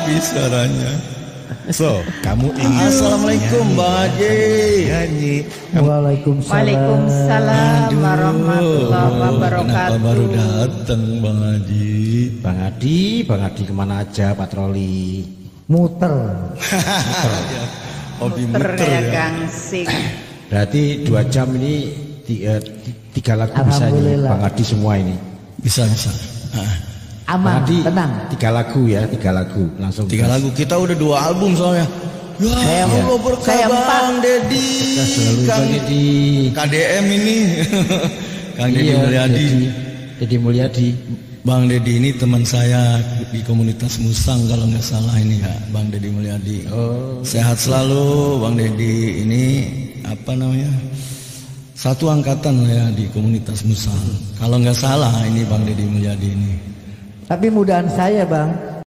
habis suaranya. So, kamu ingin Assalamualaikum Bang Haji. nyanyi. Waalaikumsalam warahmatullahi wabarakatuh. Kenapa baru datang Bang Haji? Bang Adi kemana aja patroli? Muter. Hobi Muter muter ya ya. gangsing. Berarti 2 jam ini 3 lagu bisa nih Alhamdulillah. Bang Adi semua ini. Bisa. Bang Aman, Adi tenang. 3 lagu ya, 3 lagu langsung. 3 lagu, kita udah 2 album soalnya. Ya Allah berkah saya Bang Dedi. Selalu Kang Bang Edi. KDM ini. Kang Dedi Mulyadi. Dedi Mulyadi. Bang Dedi ini teman saya di komunitas Musang kalau nggak salah ini ya, Bang Dedi Mulyadi. Oh. Sehat selalu Bang Dedi ini apa namanya? Satu angkatan ya di komunitas Musang. Kalau nggak salah ini Bang Dedi Mulyadi ini. Tapi mudahan saya Bang,